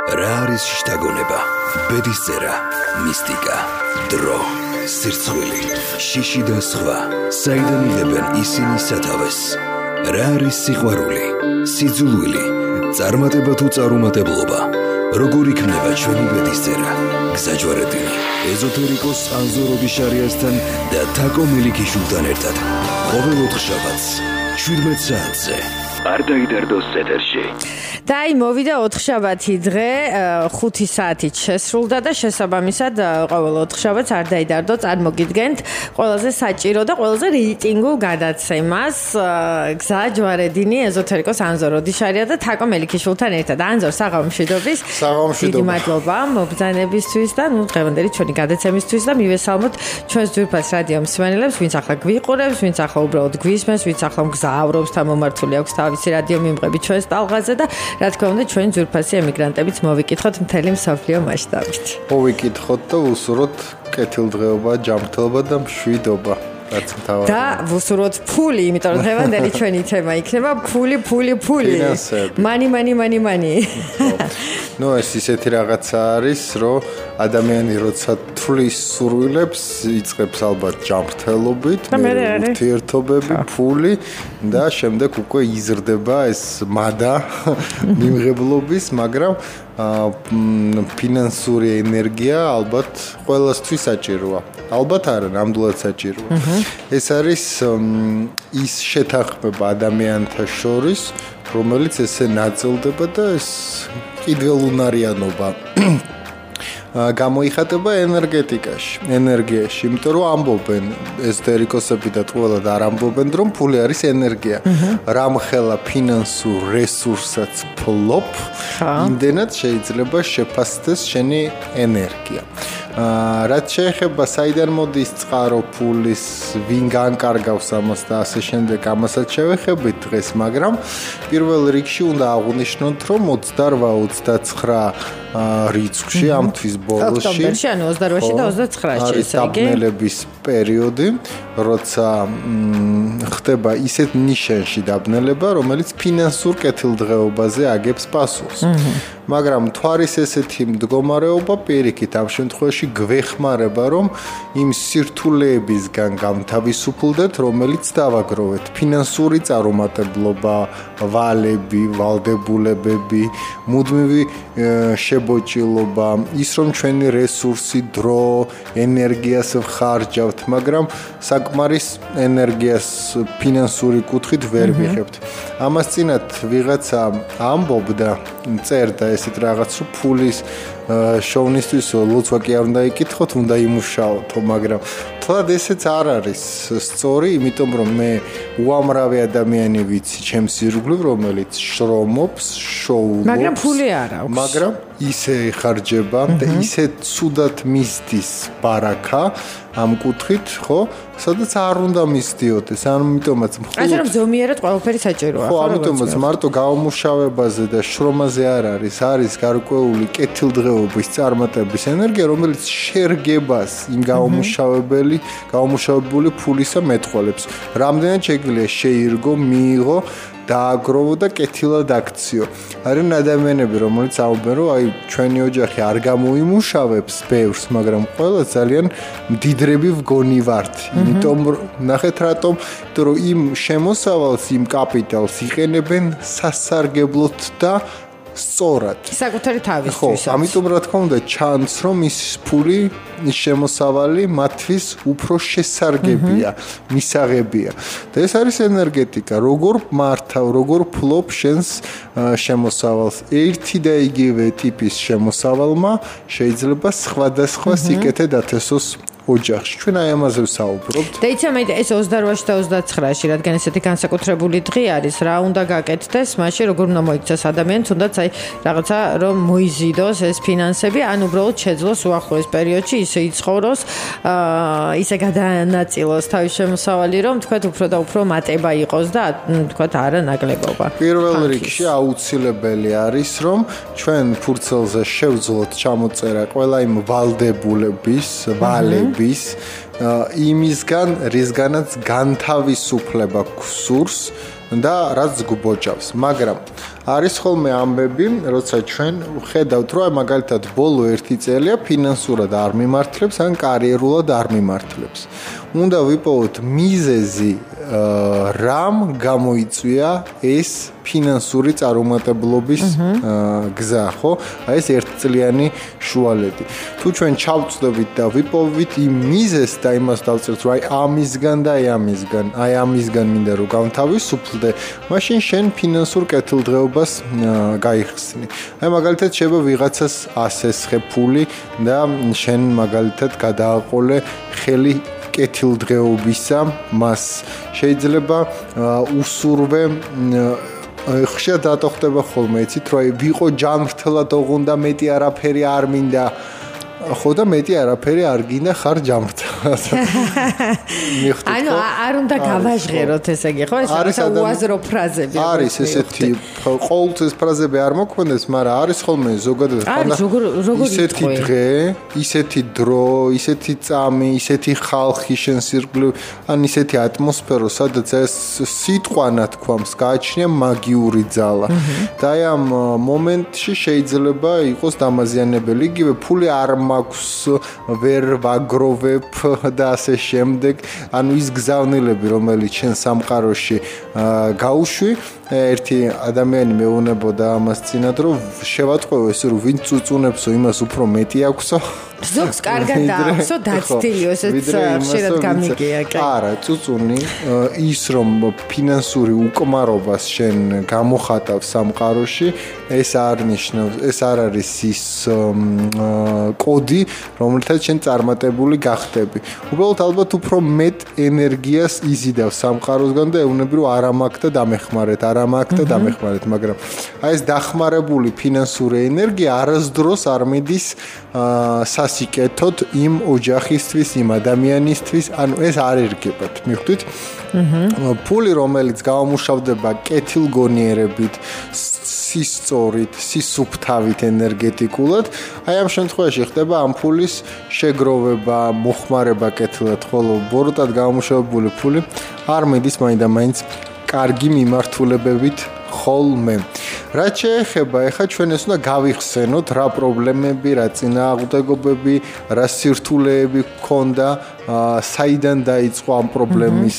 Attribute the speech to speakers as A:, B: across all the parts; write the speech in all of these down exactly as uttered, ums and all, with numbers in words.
A: რა არის შთაგონება, ბედის წერა, მისტიკა, დრო, სირცხვილი, შიში და სხვა. საიდან იღებენ ისინი სათავეს? რა არის სიყვარული, სიძულვილი, წარმატება თუ წარუმატებლობა? როგორ იქნება ჩვენი ბედის წერა? გზაჯვარედინი, ეზოთერიკოს ანზორ ოდიშარიასთან და თაკო მელიქიშვილთან ერთად. ყოველ ოთხშაბათს შვიდმეტ საათზე. არ დაიდარდოს ეთერში.
B: და აი მოვიდა ოთხშაბათი დღე, ხუთი საათით შესრულდა და შესაბამისად ყოველ ოთხშაბათს არ დაიდარდო წარმოგიდგენთ ყველაზე საჭირო და ყველაზე რეიტინგულ გადაცემას. გზა ჯვარედინი, ეზოთერიკოს ანზორ ოდიშარია და თაკო მელიქიშვილთან ერთად. ანზორ, საღამოშიდობის.
C: საღამოშიდობა.
B: დიდი მადლობა მობრძანებისთვის და ნუ დღევანდელი ჩვენი გადაცემისთვის და მივესალმოთ ჩვენს ძვირფას რადიო მსმენელებს, ვინც ახლა გვიყურებს, ვინც ახლა უბრალოდ გვისმენს, ვინც ახლა მგზავრობს და მომართული აქვს თავისი რადიო მიმღები ჩვენს ტალღაზე და რა თქმა უნდა ჩვენ ძვირფასი ემიგრანტებიც მოვიკითხოთ მთელი მსოფლიო მასშტაბით.
C: მოვიკითხოთ და ვუსურვოთ კეთილდღეობა, ჯანმრთელობა და მშვიდობა. რაც მთავარია.
B: და ვუსურვოთ ფული, იმიტომ რომ დღევანდელი ჩვენი თემა იქნება ფული, ფული, ფული. მანი, მანი, მანი, მანი.
C: ნუ ეს ისეთი რაღაცა არის, რომ ადამიანი როცა თulis სურვილებს, იწყებს ალბათ ჯანმრთელობით, ურთიერთობები, ფული და შემდეგ უკვე იზრდება ეს მადა მიმღებლობის, მაგრამ ფინანსური ენერგია ალბათ ყველასთვის საჭიროა. ალბათ არა, ნამდვილად საჭიროა. ეს არის ის შეთანხმება ადამიანთა შორის, რომელიც ესე ნაწილდება და ეს კიდველუნარიანობა გამოიხატება ენერგეტიკაში, ენერგიაში, იმიტომ რომ ამბობენ ეზოთერიკოსები და ყველა და არ ამბობენ, რომ ფული არის ენერგია. რამხელა ფინანსურ რესურსსაც ფლობ, იმდენად შეიძლება შეფასდეს შენი ენერგია. რაც შეეხება საიდან მოდის წყარო ფულის, ვინ განკარგავს ამას და ასე შემდეგ, ამასაც შევეხებით დღეს, მაგრამ პირველ რიგში უნდა აღვნიშნოთ, რომ ოცდარვა ოცდაცხრა რიცხვში ამ თვის ბოლოსში
B: ოქტომბერში, ანუ ოცდარვაში და ოცდაცხრაში,
C: ეს დაბნელების პერიოდი, როცა ხდება ისეთ ნიშანში დაბნელება, რომელიც ფინანსურ კეთილდღეობაზე აგებს პასუხს. მაგრამ თვარის ესეთი მდგომარეობა პირიქით ამ შემთხვევაში გვეხმარება, რომ იმ სირთულეებისგან გამთავისუფლდეთ, რომელიც დავაგროვეთ. ფინანსური წარუმატებლობა, ვალები, ვალდებულებები, მუდმივი შებოჭილობა, ის რომ ჩვენი რესურსი, დრო, ენერგიას ვხარჯავთ, მაგრამ საკმარის ენერგიას ფინანსური კუთხით ვერ ვიღებთ. ამას წინათ ვიღაცა ამბობდა, წერდა ესეთ რაღაც, რომ ფულის შოვნისთვის ლოცვა კი არ უნდა იკითხოთ, უნდა იმუშაოთ, მაგრამ თლად ესეც არ არის სწორი, იმიტომ რომ მე უამრავი ადამიანი ვიცი ჩემს ირგვლივ, რომელიც შრომობს, შოულობს,
B: მაგრამ ფული არ აქვს.
C: მაგრამ ისე ხარჯება და ისე ცუდად მისდის ბარაკა ამ კუთხით, ხო? სადაც არ უნდა მისდიოდეს, ამიტომაც მხოლოდ
B: ასე რომ ზომიერად ყველაფერი საჭიროა,
C: ხო, ამიტომაც მარტო გამომუშავებაზე და შრომაზე არ არის, არის გარკვეული კეთილდღეობის წარმატების ენერგია, რომელიც შერგებას იმ გამომუშავებელი, გამომუშავებული ფულისა მეტყველებს. რამდენად შეგვიძლია შეირგო, მიიღო დააგროვო და კეთილად აქციო. არიან ადამიანები, რომელიც აუბენ, რომ აი ჩვენი ოჯახი არ გამოიმუშავებს ბევრს, მაგრამ ყველა ძალიან მდიდრები ვგონი ვართ. იმიტომ ნახეთ რატომ, იმიტომ რომ იმ შემოსავალს, იმ კაპიტალს იყენებენ სასარგებლოდ და სწორად.
B: საკუთარი თავისთვის.
C: ხო, ამიტომ რა თქმა უნდა ჩანს, რომ ის ფული, ის შემოსავალი მათთვის უფრო შესარგებია, მისაღებია. და ეს არის ენერგეტიკა, როგორ მართავ, როგორ ფლობ შენს შემოსავალს. ერთი და იგივე ტიპის შემოსავალმა შეიძლება სხვადასხვა სიკეთე დათესოს ოჯახში. ჩვენ აი ამაზე ვსაუბრობთ.
B: და იცი მე ეს ოცდარვაში და ოცდაცხრაში, რადგან ესეთი განსაკუთრებული დღე არის, რა უნდა გაკეთდეს, მაშინ როგორ უნდა მოიქცეს ადამიანს, თუნდაც აი რაღაცა რომ მოიზიდოს ეს ფინანსები, ან უბრალოდ შეძლოს უახლოეს პერიოდში ისე იცხოვროს, აა ისე გადაანაწილოს თავის შემოსავალი, რომ თქვათ უფრო და უფრო მატება იყოს და თქვათ არა ნაკლებობა.
C: პირველ რიგში აუცილებელი არის, რომ ჩვენ ფურცელზე შევძლოთ ჩამოწერა ყველა იმ ვალდებულების, ვალები იმისგან, რისგანაც განთავისუფლება გსურს და რაც გბოჭავს. მაგრამ არის ხოლმე ამბები, როცა ჩვენ ხედავთ, რომ მაგალითად ბოლო ერთი წელია ფინანსურად არ მიმართლებს, ან კარიერულად არ მიმართლებს. უნდა ვიპოვოთ მიზეზი, რამ გამოიწვია ეს ფინანსური წარუმატებლობის გზა, ხო? აი ეს ერთწლიანი შუალედი. თუ ჩვენ ჩავწდებით და ვიპოვით იმ მიზეზს და იმას დავწერთ, რომ აი ამისგან და აი ამისგან, აი ამისგან მინდა რომ გავთავისუფლდე, მაშინ შენ ფინანსურ კეთილდღეობას გაიხსნი. აი მაგალითად შეიძლება ვიღაცას ასესხე ფული და შენ მაგალითად გადააყოლე ხელი კეთილდღეობისა მას. შეიძლება უსურვე ხშირად რატო ხდება ხოლმე, იცით, რომ ვიყო ჯანმრთელად ოღონდა მეტი არაფერი არ მინდა. ხო და მეტი არაფერი არ გინდა ხარ ჯანმრთელად.
B: ანუ არ უნდა გავაჟღეროთ ესე იგი, ხო? ეს უაზრო ფრაზები.
C: არის ესეთი ყოველთვის ფრაზები არ მოქმედებს, მაგრამ არის ხოლმე ზოგადად ისეთი დღე, ისეთი დრო, ისეთი წამი, ისეთი ხალხი შენ სირგლივ, ან ისეთი ატმოსფერო, სადაც ეს სიტყვა ნათქვამს გააჩნია მაგიური ძალა. და აი ამ მომენტში შეიძლება იყოს დამაზიანებელი, იგივე ფული არ მაქვს, ვერ ვაგროვებ და ასე შემდეგ. ანუ ის გზავნილები, რომელიც შენ სამყაროში გაუშვი, ერთი ადამიანი მეუბნებოდა ამას წინათ, რომ შევატყოვო ეს, რომ ვინ წუწუნებსო, იმას უფრო მეტი აქვსო.
B: ზოგს კარგად დააქვსო, დაცდილიო, ესეც ხშირად გამიგია, კი.
C: არა, წუწუნი ის, რომ ფინანსური უკმარობას შენ გამოხატავ სამყაროში, ეს არ ნიშნავს, ეს არ არის ის კოდი, რომელთაც შენ წარმატებული გახდები. უბრალოდ ალბათ უფრო მეტ ენერგიას იზიდავ სამყაროსგან და ეუბნები, რომ არა მაქვს და დამეხმარეთ, არა მაქვს და დამეხმარეთ, მაგრამ აი ეს დახმარებული ფინანსური ენერგია არასდროს არ მიდის სასიკეთოდ იმ ოჯახისთვის, იმ ადამიანისთვის, ანუ ეს არ ერგებათ, მიხვდით? ფული, რომელიც გამომუშავდება კეთილგონიერებით, სისწორით, სისუფთავით ენერგეტიკულად, აი ამ შემთხვევაში ხდება ამ ფულის შეგროვება, მოხმარება კეთილად, ხოლო ბოროტად გამომუშავებული ფული არ მიდის მაინდა-მაინც კარგი მიმართულებებით ხოლმე. რაც შეეხება, ეხლა ჩვენ ეს უნდა გავიხსენოთ, რა პრობლემები, რა წინააღმდეგობები, რა სირთულეები გქონდა, საიდან დაიწყო ამ პრობლემის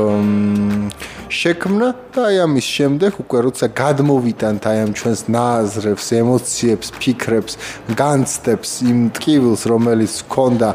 C: შექმნა და აი ამის შემდეგ უკვე როცა გადმოვიტანთ აი ამ ჩვენს ნაზრებს, ემოციებს, ფიქრებს, განცდებს, იმ ტკივილს, რომელიც გქონდა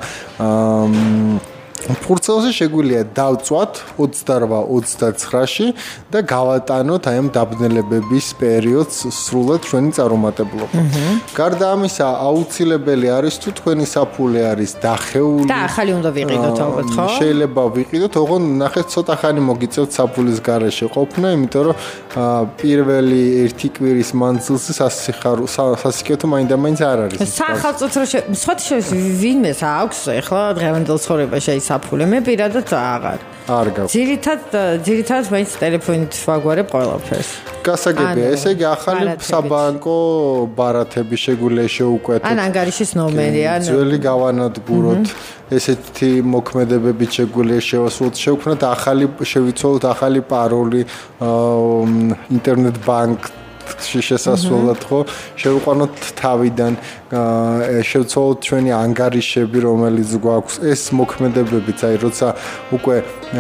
C: ფურცელზე შეგვიძლია დავწვათ ოცდარვა ოცდაცხრაში და გავატანოთ აი ამ დაბნელებების პერიოდს სრულად ჩვენი წარუმატებლობა. გარდა ამისა, აუცილებელი არის თუ თქვენი საფულე არის დახეული
B: და ახალი უნდა ვიყიდოთ ალბათ, ხო?
C: შეიძლება ვიყიდოთ, ოღონდ ნახეთ ცოტა ხანი მოგიწევთ საფულის გარეშე ყოფნა, იმიტომ რომ პირველი ერთი კვირის მანძილზე სასიკეთო მაინდა-მაინც არ არის.
B: სახელმწიფო სხვათა შორის ვინმეს აქვს ახლა დღევანდელ ცხოვრებაში აი საფულე, მე პირადად აღარ.
C: არ გაქვს.
B: ძირითად ძირითადად მაინც ტელეფონით ვაგვარებ ყველაფერს.
C: გასაგებია, ესე იგი ახალი საბანკო ბარათები შეგვიძლია შეუკვეთოთ.
B: ან ანგარიშის ნომერი, ან
C: ძველი გავანადგუროთ. ესეთი მოქმედებებით შეგვიძლია შევასრულოთ, შევქმნათ ახალი, შევიცვალოთ ახალი პაროლი ინტერნეტ ბანკ შესასვლელად, ხო? შევიყვანოთ თავიდან, შევცვალოთ ჩვენი ანგარიშები, რომელიც გვაქვს. ეს მოქმედებებიც, აი, როცა უკვე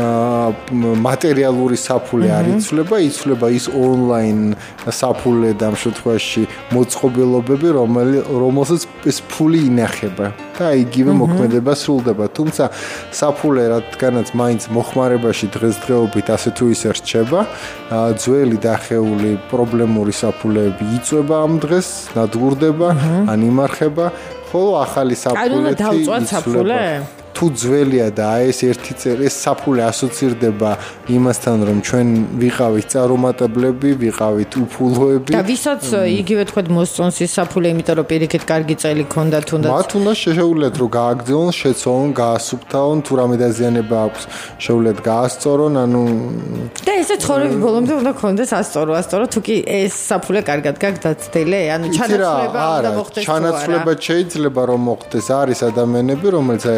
C: მატერიალური საფულე არ იცვლება, იცვლება ის ონლაინ საფულე და ამ შემთხვევაში მოწყობილობები, რომელსაც ეს ფული ინახება. და იგივე მოქმედება სრულდება. თუმცა საფულე, რადგანაც მაინც მოხმარებაში დღესდღეობით ასე თუ ისე რჩება, ძველი დახეული პრობლემური საფულეები იწვება ამ დღეს, ნადგურდება, ან იმარხება, ხოლო ახალი საფულეთი იცვლება. თუ ძველია და ეს ერთი წელი ეს საფულე ასოცირდება იმასთან, რომ ჩვენ ვიყავით წარუმატებლები, ვიყავით უფულოები.
B: და ვისაც იგივე თქვა მოსწონს ის საფულე, იმიტომ რომ პირიქით კარგი წელი ქონდა თუნდაც.
C: მათ უნდა შეუძლიათ რომ გააგრძელონ, შეცვალონ, გაასუფთავონ, თუ რამე დაზიანება აქვს, შეუძლიათ გაასწორონ, ანუ
B: და ესე ცხოვრების ბოლომდე უნდა ქონდეს ასწორო, ასწორო, თუ კი ეს საფულე კარგად გაგდაცდელე, ანუ ჩანაცვლება უნდა მოხდეს.
C: ჩანაცვლება შეიძლება რომ მოხდეს, არის ადამიანები, რომელიც აი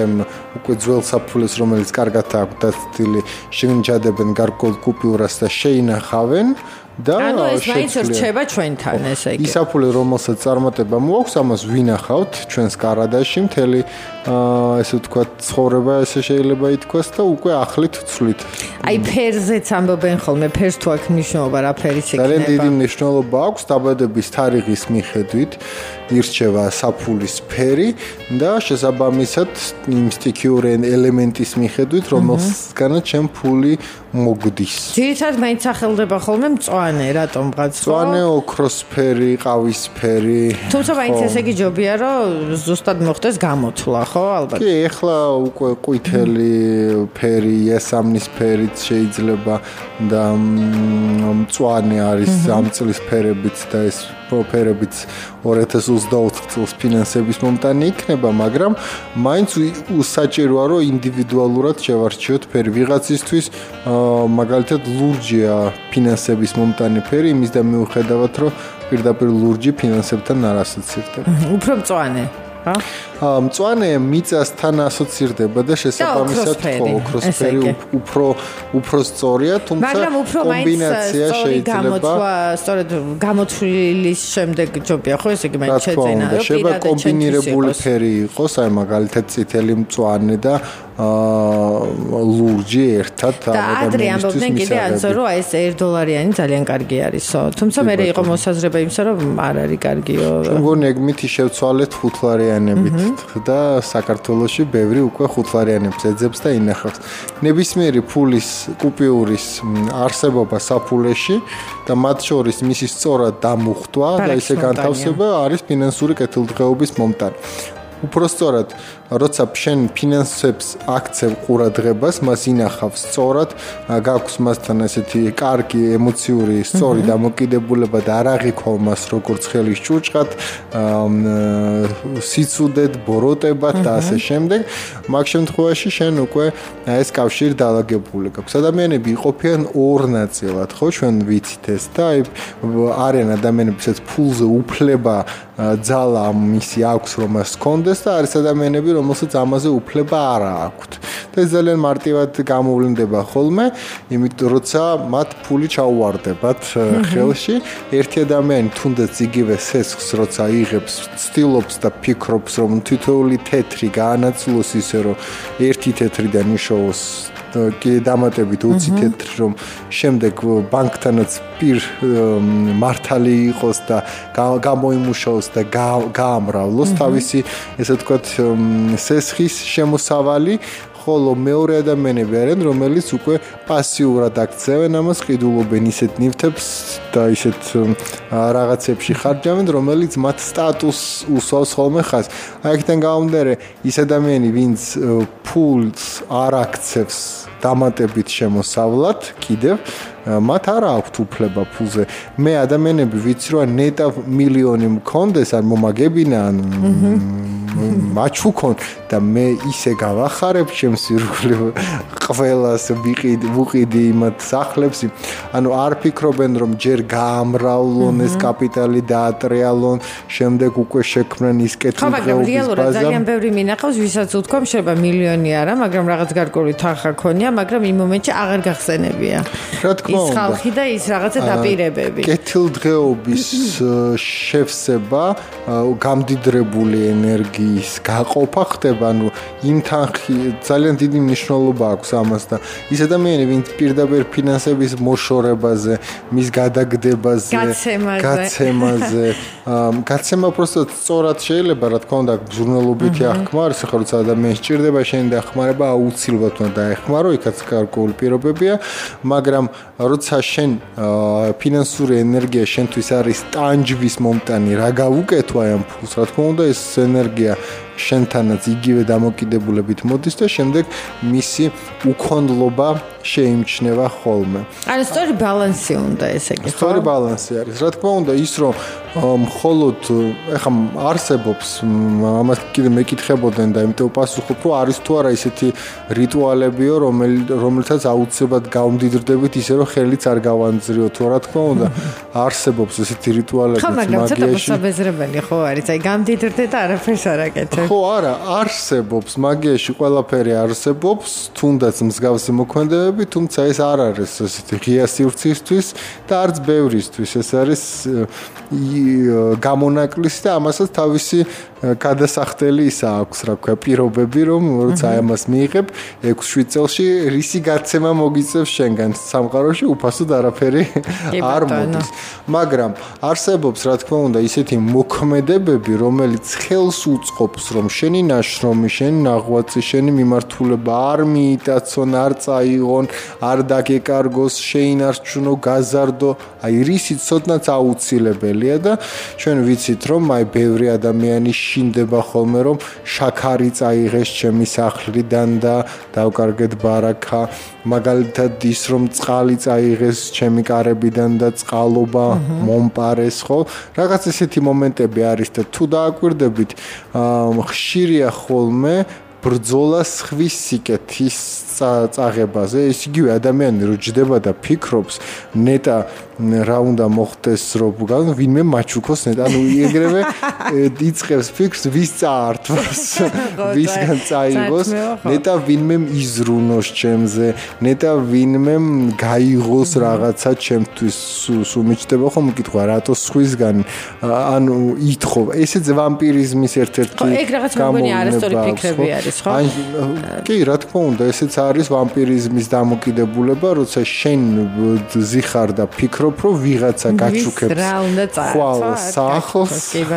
C: უკვე ძველ საფულეს, რომელიც კარგად აქვს დაცდილი, შეგნიჭადებენ გარკვეულ კუპიურას და შეინახავენ. და
B: ანუ ეს მაინც რჩება ჩვენთან, ესე იგი.
C: ის საფულე, რომელსაც წარმატება მოაქვს, ამას ვინახავთ ჩვენს კარადაში, მთელი ესე ვთქვათ, ცხოვრება ესე შეიძლება ითქვას და უკვე ახლით ვცვლით.
B: აი ფერზეც ამბობენ ხოლმე, ფერს თუ აქვს მნიშვნელობა, რა ფერიც იქნება.
C: ძალიან დიდი მნიშვნელობა აქვს დაბადების თარიღის მიხედვით. ირჩევა საფულის ფერი და შესაბამისად იმ სტიქიური ელემენტის მიხედვით, რომელსგანაც ჩემ ფული მოგდის.
B: ძირითადად მაინც სახელდება ხოლმე მწვანე, რატომღაც ხო?
C: მწვანე, ოქროსფერი, ყავისფერი.
B: თუმცა მაინც ესე იგი ჯობია, რომ ზუსტად მოხდეს გამოთვლა, ხო, ალბათ.
C: კი, ეხლა უკვე ყვითელი ფერი, იასამნის ფერიც შეიძლება და მწვანე არის ამ წლის ფერებიც და ეს ფერებიც ორი ათას ოცდაოთხ წელს ფინანსების მომტანი იქნება, მაგრამ მაინც საჭიროა რომ ინდივიდუალურად შევარჩიოთ ფერი ვიღაცისთვის, მაგალითად ლურჯია ფინანსების მომტანი ფერი, იმის და მიუხედავად რომ პირდაპირ ლურჯი ფინანსებთან არ ასოცირდება.
B: უფრო მწვანე ა
C: მწვანე მიწასთან ასოცირდება და შესაბამისად ხო ოქროსფერი უფრო უფრო სწორია, თუმცა კომბინაცია შეიძლება
B: სწორედ გამოთვლის შემდეგ ჯობია ხო ესე იგი მაინც შეძენა
C: რომ შეიძლება კომბინირებული ფერი იყოს, აი მაგალითად წითელი მწვანე და ლურჯი ერთად
B: და ადრე ამბობდნენ კიდე ანსო რომ აი ეს ერთ დოლარიანი ძალიან კარგი არისო, თუმცა მე იყო მოსაზრება იმისა რომ არ არის კარგიო.
C: მგონი ეგ მითი შევცვალეთ ხუთლარიანებით და საქართველოში ბევრი უკვე ხუთლარიანებს ეძებს და ინახავს. ნებისმიერი ფულის კუპიურის არსებობა საფულეში და მათ შორის მისი სწორად დამუხტვა და ისე განთავსება არის ფინანსური კეთილდღეობის მომტანი. უпростоრად, როცა შენ ფინანსებს აქცევ ყურადღებას, მას ინახავს სწორად, გაქვს მასთან ესეთი კარგი ემოციური სწორი დამოკიდებულება და არ აღიქვა მას როგორც ხელის ჭუჭყად, სიცუდეთ, ბოროტებად და ასე შემდეგ. მაგ შემთხვევაში შენ უკვე ეს კავშირი დაალაგებული გაქვს. ადამიანები იყოფიან ორ ნაწილად, ხო, ჩვენ ვიცით ეს და აი არიან ადამიანებსაც ფულზე უფლება ძალა მისი აქვს რომ მას კონდეს და არის ადამიანები რომელსაც ამაზე უფლება არ აქვთ. და ეს ძალიან მარტივად გამოვლინდება ხოლმე, იმიტომ როცა მათ ფული ჩაუვარდებათ ხელში, ერთი ადამიანი თუნდაც იგივე სესხს როცა იღებს, ცდილობს და ფიქრობს რომ თითოეული თეთრი გაანაწილოს ისე რომ ერთი თეთრიდან იშოვოს კი დამატებით ოცი თეთრი რომ შემდეგ ბანკთანაც პირ მართალი იყოს და გამოიმუშაოს და გაამრავლოს თავისი ესე ვთქვათ სესხის შემოსავალი, ხოლო მეორე ადამიანები არიან, რომელიც უკვე პასიურად აქცევენ ამას, ყიდულობენ ისეთ ნივთებს და ისეთ რაღაცებში ხარჯავენ, რომელიც მათ სტატუსს უსვავს ხოლმე ხაზს. აი აქედან გამომდინარე, ის ადამიანი, ვინც ფულს არ აქცევს დამატებით შემოსავლად, კიდევ მათ არ აქვთ უფლება ფულზე. მე ადამიანები ვიცი რომ ნეტა მილიონი მქონდეს, ან მომაგებინა, ან მაჩუქონ და მე ისე გავახარებ ჩემს ირგვლივ ყველას ვიყიდი, ვუყიდი იმათ სახლებს. ანუ არ ფიქრობენ რომ ჯერ გაამრავლონ ეს კაპიტალი დაატრიალონ, შემდეგ უკვე შექმნან ის კეთილდღეობის ბაზა.
B: ხო, მაგრამ რეალურად ძალიან ბევრი მინახავს, ვისაც უთქვამ შეიძლება მილიონი არა, მაგრამ რაღაც გარკვეული თანხა ქონია, მაგრამ იმ მომენტში აღარ გახსენებია.
C: რა თქმა
B: ის ხალხი და ის რაღაცა დაპირებები.
C: კეთილდღეობის შევსება, გამდიდრებული ენერგიის გაყოფა ხდება, ანუ იმ თანხი ძალიან დიდი მნიშვნელობა აქვს ამას და ის ადამიანი, ვინც პირდაპირ ფინანსების მოშორებაზე, მის გადაგდებაზე, გაცემაზე, გაცემა პროსტად სწორად შეიძლება, რა თქმა უნდა, ბზრუნველობითი ახმარს, ახლა როცა ადამიანს სჭირდება შენი დახმარება, აუცილებლად უნდა დაეხმარო, იქაც გარკვეული პირობებია, მაგრამ როცა შენ ფინანსური ენერგია შენთვის არის ტანჯვის მომტანი, რა გაუკეთო ამ ფულს, რა თქმა უნდა, ეს ენერგია შენთანაც იგივე დამოკიდებულებით მოდის და შემდეგ მისი უქონლობა შეიმჩნევა ხოლმე.
B: ანუ სწორი ბალანსი უნდა ესე იგი, ხო?
C: სწორი ბალანსი არის. რა თქმა უნდა, ის რომ მხოლოდ ეხა არსებობს ამას კიდე მეკითხებოდნენ და იმიტომ პასუხობ რომ არის თუ არა ისეთი რიტუალებიო რომელთაც აუცილებლად გავმდიდრდებით ისე რომ ხელიც არ გავანძრიო თუ რა თქმა უნდა არსებობს ესეთი რიტუალები
B: მაგიაში. ხო, მაგრამ ცოტა მოსაბეზრებელი ხო არის, აი გამდიდრდე და არაფერს არ აკეთებ.
C: ხო, არა, არსებობს მაგიაში ყველაფერი არსებობს, თუნდაც მსგავსი მოქმედებები, თუმცა ეს არ არის ესეთი ღია სივრცისთვის და არც ბევრისთვის. ეს არის გამონაკლისი და ამასაც თავისი გადასახდელი ისა აქვს, რა ქვია, პირობები, რომ როცა ამას მიიღებ ექვს შვიდ წელში რისი გაცემა მოგიწევს შენგან სამყაროში, უფასოდ არაფერი არ მოდის. მაგრამ არსებობს, რა თქმა უნდა, ისეთი მოქმედებები, რომელიც ხელს უწყობს, რომ შენი ნაშრომი, შენი ნაღვაწი, შენი მიმართულება არ მიიტაცონ, არ წაიღონ, არ დაგეკარგოს, შეინარჩუნო, გაზარდო, აი რისიც ცოტნაც აუცილებელია და ჩვენ ვიცით, რომ აი ბევრი ადამიანი შინდება ხოლმე რომ შაქარი წაიღეს ჩემი სახლიდან და დავკარგეთ ბარაკა მაგალითად ის რომ წყალი წაიღეს ჩემი კარებიდან და წყალობა მომპარეს ხო რაღაც ესეთი მომენტები არის და თუ დააკვირდებით ხშირია ხოლმე ბრძოლა სხვის სიკეთის წაღებაზე ის იგივე ადამიანი რო ჯდება და ფიქრობს ნეტა რა უნდა მოხდეს რომ ვინმე მაჩუქოს ნეტა ანუ ეგრევე იწყებს ფიქრს ვის წაართვას ვისგან წაიღოს ნეტა ვინმე იზრუნოს ჩემზე ნეტა ვინმე გაიღოს რაღაცა ჩემთვის სულ მიჩდება ხომ მკითხვა რატო სხვისგან ანუ ითხოვ ესეც ვამპირიზმის ერთ-ერთი
B: ეგ რაღაც მეგონი არასწორი ფიქრები არის ხო
C: კი რა თქმა უნდა ესეც არის ვამპირიზმის დამოკიდებულება როცა შენ ზიხარ და ფიქრობ რომ ვიღაცა გაჩუქებს
B: რა უნდა წაართვა
C: სახლს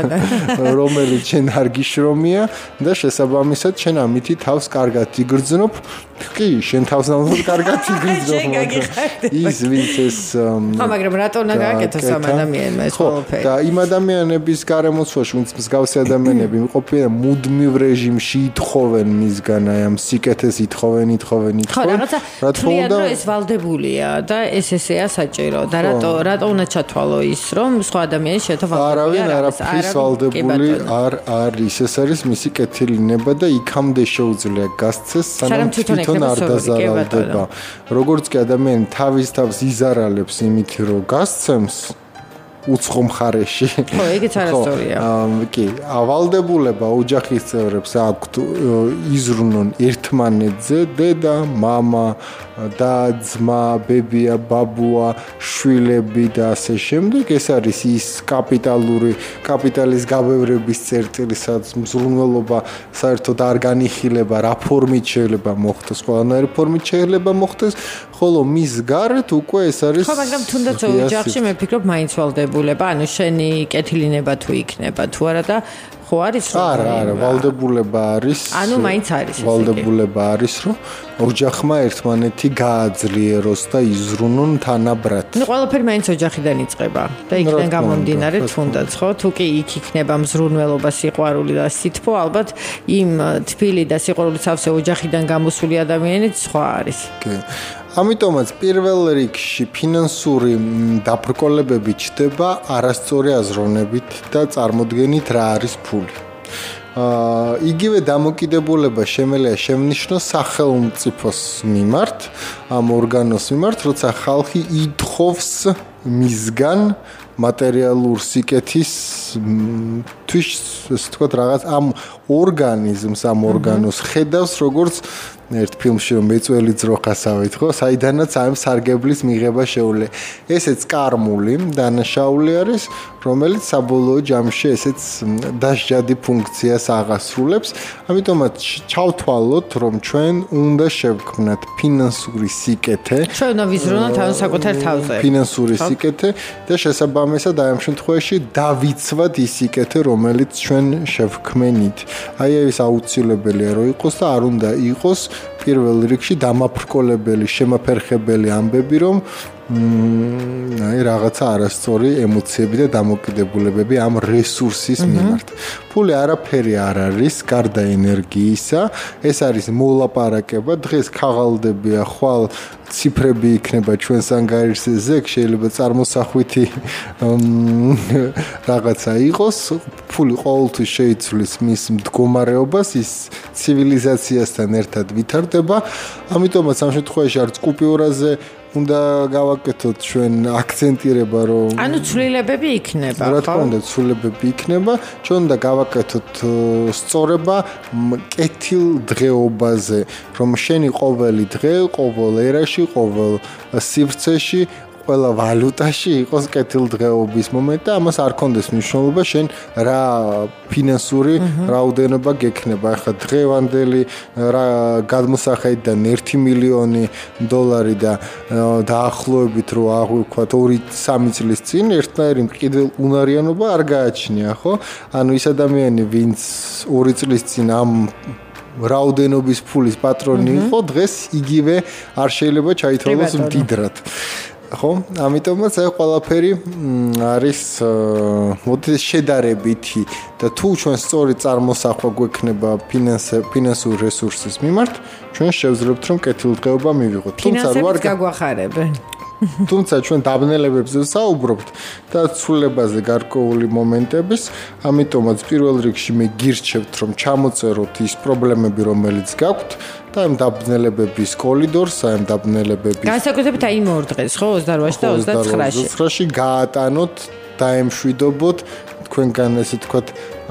C: რომელიც შენ არ გიშრომია და შესაბამისად შენ ამითი თავს კარგად იგრძნობ კი შენ თავს ნამდვილად კარგად იგრძნობ ის ვინც ეს
B: ხო მაგრამ რატო უნდა გააკეთოს ამ ადამიანმა ეს ყველაფერი
C: და იმ ადამიანების გარემოცვაში ვინც მსგავსი ადამიანები მყოფიან მუდმივ რეჟიმში ითხოვენ მისგან აი ამ სიკეთეს ითხოვენ ითხოვენ
B: ხო რაღაცა თვლიან რომ ეს ვალდებულია და ეს ესეა საჭირო და რატო რატო უნდა ჩათვალო ის რომ სხვა ადამიანი შეთავაზოს
C: არავინ არაფრის ვალდებული არ არის ეს არის მისი კეთილინება და იქამდე შეუძლია გასცეს სანამ თვითონ არ დაზარალდება როგორც კი ადამიანი თავის თავს იზარალებს იმით რომ გასცემს უცხო მხარეში.
B: ხო, ეგეც არასწორია.
C: კი, ვალდებულება ოჯახის წევრებს აქვთ იზრუნონ ერთმანეთზე, დედა, მამა და ძმა, ბებია, ბაბუა, შვილები და ასე შემდეგ. ეს არის ის კაპიტალური კაპიტალის გაბევრების წერტილი, სადაც მზრუნველობა საერთოდ არ განიხილება, რა ფორმით შეიძლება მოხდეს, ყველანაირი ფორმით შეიძლება მოხდეს, ხოლო მის გარეთ უკვე ეს არის
B: ხო, მაგრამ თუნდაც ოჯახში მე ვფიქრობ მაინც ვალდებულება, ანუ შენი კეთილინება თუ იქნება, თუ არა და ხო არის რომ
C: არა, არა, ვალდებულება არის.
B: ანუ მაინც არის ეს.
C: ვალდებულება არის, რომ ოჯახმა ერთმანეთი გააძლიეროს და იზრუნონ თანაბრად.
B: ნუ ყველაფერი მაინც ოჯახიდან იწყება და იქიდან გამომდინარე თუნდაც, ხო? თუ კი იქ იქნება მზრუნველობა, სიყვარული და სითბო, ალბათ იმ თბილი და სიყვარულით სავსე ოჯახიდან გამოსული ადამიანიც სხვა არის.
C: კი. ამიტომაც პირველ რიგში ფინანსური დაბრკოლებები ჩდება არასწორი აზროვნებით და წარმოდგენით რა არის ფული. აა იგივე დამოკიდებულება შემელია შემნიშნოს სახელმწიფოს მიმართ, ამ ორგანოს მიმართ, როცა ხალხი ითხოვს მისგან მატერიალურ სიკეთის თვის ასე თქვა რაღაც ამ ორგანიზმს ამ ორგანოს ხედავს როგორც ერთ ფილმში რომ მეწველი ძროხასავით ხო საიდანაც ამ სარგებლის მიღება შეუძლია ესეც კარმული დანაშაული არის რომელიც საბოლოო ჯამში ესეც დასჯადი ფუნქციას აღასრულებს ამიტომაც ჩავთვალოთ რომ ჩვენ უნდა შევქმნათ ფინანსური სიკეთე
B: ჩვენ უნდა ვიზრუნოთ ამ საკუთარ თავზე
C: ფინანსური სიკეთე და შესაბამისად აი ამ შემთხვევაში დავიცვათ ის სიკეთე რომელიც ჩვენ შევქმნით აი ეს აუცილებელია რომ იყოს და არ უნდა იყოს პირველ რიგში დამაფრკოლებელი, შემაფერხებელი ამბები, რომ აი რაღაცა არასწორი ემოციები და დამოკიდებულებები ამ რესურსის მიმართ. ფული არაფერი არ არის, გარდა ენერგიისა, ეს არის მოლაპარაკება, დღეს ქაღალდებია, ხვალ ციფრები იქნება ჩვენს ანგარიშზე, შეიძლება წარმოსახვითი რაღაცა იყოს, ფული ყოველთვის შეიცვლის მის მდგომარეობას, ის ცივილიზაციასთან ერთად ვითარდება. ამიტომაც ამ შემთხვევაში არც კუპიურაზე უნდა გავაკეთოთ ჩვენ აქცენტირება, რომ
B: ანუ ცვლილებები იქნება,
C: ხო? რა თქმა უნდა, ცვლილებები იქნება, ჩვენ უნდა გავაკეთოთ სწორება კეთილდღეობაზე, რომ შენი ყოველი დღე, ყოველ ერაში, ყოველ სივრცეში ყველა ვალუტაში იყოს კეთილდღეობის მომენტი და ამას არ კონდეს მნიშვნელობა შენ რა ფინანსური რაოდენობა გექნება. ახლა დღევანდელი რა გადმოსახედიდან ერთი მილიონი დოლარი და დაახლოებით რო აღვიქვათ ორი სამი წლის წინ ერთნაირი კიდევ უნარიანობა არ გააჩნია, ხო? ანუ ის ადამიანი, ვინც ორი წლის წინ ამ რაოდენობის ფულის პატრონი იყო, დღეს იგივე არ შეიძლება ჩაითვალოს მდიდრად. ხო, ამიტომაც აი ყველაფერი არის მოდი შედარებითი და თუ ჩვენ სწორი წარმოსახვა გვექნება ფინანსური რესურსის მიმართ, ჩვენ შევძლებთ რომ კეთილდღეობა მივიღოთ.
B: თუმცა რო არ გაგვახარებენ.
C: თუმცა ჩვენ დაბნელებებზე საუბრობთ და ცვლილებაზე გარკვეული მომენტების, ამიტომაც პირველ რიგში მე გირჩევთ რომ ჩამოწეროთ ის პრობლემები რომელიც გაქვთ და ამ დაბნელებების კორიდორს, ამ დაბნელებების
B: განსაკუთრებით აი იმ ორ დღეს, ხო, ოცდაოთხში და ოცდაცხრაში.
C: ოცდაცხრაში გაატანოთ, დაემშვიდობოთ თქვენგან ესე თქვათ